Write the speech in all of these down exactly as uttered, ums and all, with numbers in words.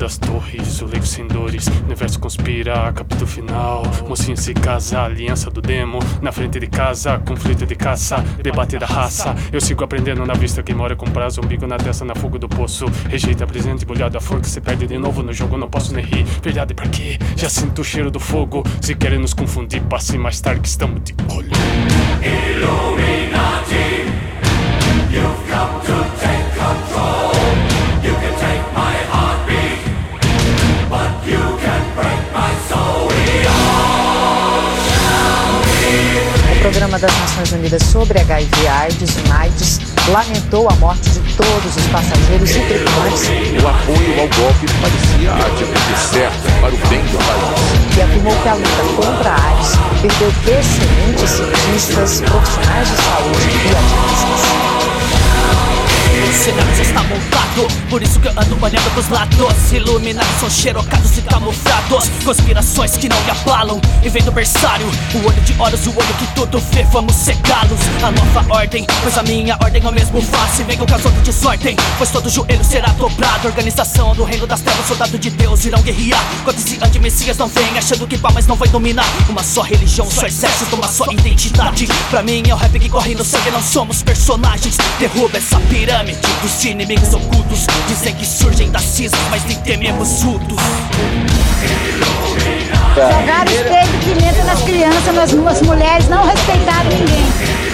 das torres, o leigo sem dores. O universo conspira, capítulo final. Mocinho se casa, aliança do demo. Na frente de casa, conflito de caça, debate da raça. Eu sigo aprendendo na vista, quem mora com prazo. Umbigo na testa, na fuga do poço. Rejeita presente, bolhado a flor que se perde de novo no jogo. Não posso nem rir, verdade pra quê? Já sinto o cheiro do fogo. Se querem nos confundir, passe mais tarde que estamos de olho. Illuminati, you've come to take control. You can take my heartbeat, but you can break my soul. We all shall be. O Programa das Nações Unidas sobre H I V AIDS, UNAIDS, lamentou a morte de todos os passageiros e tripulantes. O apoio ao golpe parecia a atitude certa para o bem do país. E afirmou que a luta contra a AIDS perdeu excelentes cientistas, profissionais de saúde e ativistas. O cenário já está montado, por isso que eu ando olhando pros lados. Iluminados são xerocados e camuflados, conspirações que não me abalam. E vem do berçário, o olho de Horus, o olho que tudo vê, vamos cegá-los. A nova ordem, pois a minha ordem é o mesmo face. Venham com as outras desordem, pois todo joelho será dobrado. Organização do reino das trevas, soldado de Deus irão guerrear. Quando esse anti-messias não vem, achando que pá, mas não vai dominar. Uma só religião, só exército, uma só identidade. Pra mim é o rap que corre no sangue, não somos personagens. Derruba essa pirâmide dos inimigos ocultos. Dizem que surgem das cismas, mas nem tememos rutos. Jogaram spray de pimenta nas crianças, nas, nas mulheres, não respeitaram ninguém.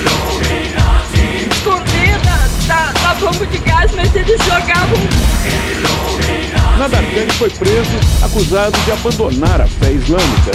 Comida, dá, dá bomba de gás, mas eles jogavam. Nadarkhani foi preso, acusado de abandonar a fé islâmica.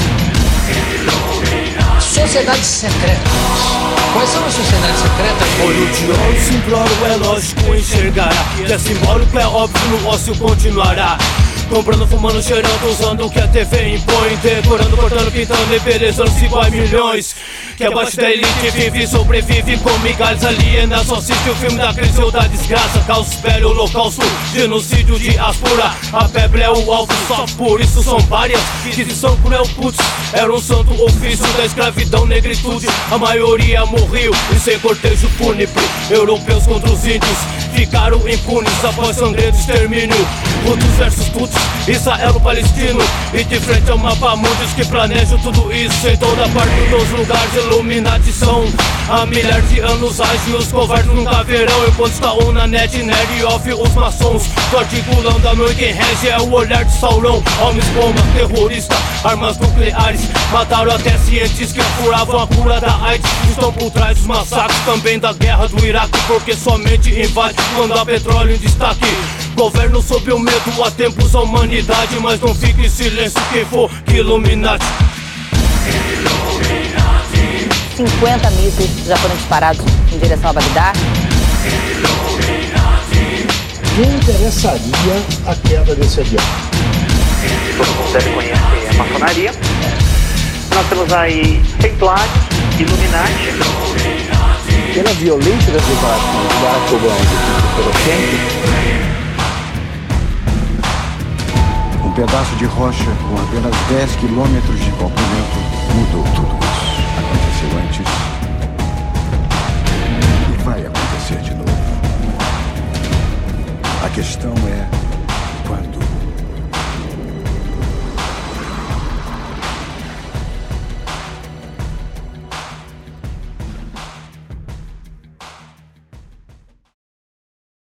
Sociedades secretas. Quais são as sociedades secretas? Olho de olho, simplório, é lógico enxergar. Que é simbólico, é óbvio, no ócio continuará. Comprando, fumando, cheirando, usando o que a T V impõe. Decorando, cortando, pintando, embelezando-se igual a milhões. Que abaixo da elite vive, sobrevive com migalhas alienas. Só assiste o filme da crise ou da desgraça. Caos, espelho, holocausto, genocídio, diáspora. A Bíblia é o alvo, só por isso são várias. Inquisição, cruel, putz, era um santo ofício da escravidão, negritude. A maioria morreu e sem cortejo fúnebre. Europeus contra os índios ficaram impunes após sangrento extermínio. Hutus versus Tutsis, Israel palestino. E de frente ao mapa mundos que planejam tudo isso. Em toda parte dos lugares, Illuminati são. Há milhares de anos age, os covardes nunca verão. Enquanto está um na net, nerd off, os maçons. Tô articulando a noite, quem rege é o olhar de Sauron. Homens, bomba, terrorista, armas nucleares. Mataram até cientistas que furavam a cura da AIDS. Estão por trás dos massacres, também da guerra do Iraque. Porque somente invade quando há petróleo em destaque. Governo sob o medo, há tempos a humanidade. Mas não fique em silêncio quem for que Illuminati. cinquenta mísseis já foram disparados em direção a Bagdá. Quem interessaria a queda desse avião? Todo mundo deve conhecer a maçonaria. Nós temos aí templários, Illuminati. Pela violência das declarações de Barack Obama pelo tempo, um pedaço de rocha com apenas dez quilômetros de comprimento mudou tudo isso. Aconteceu antes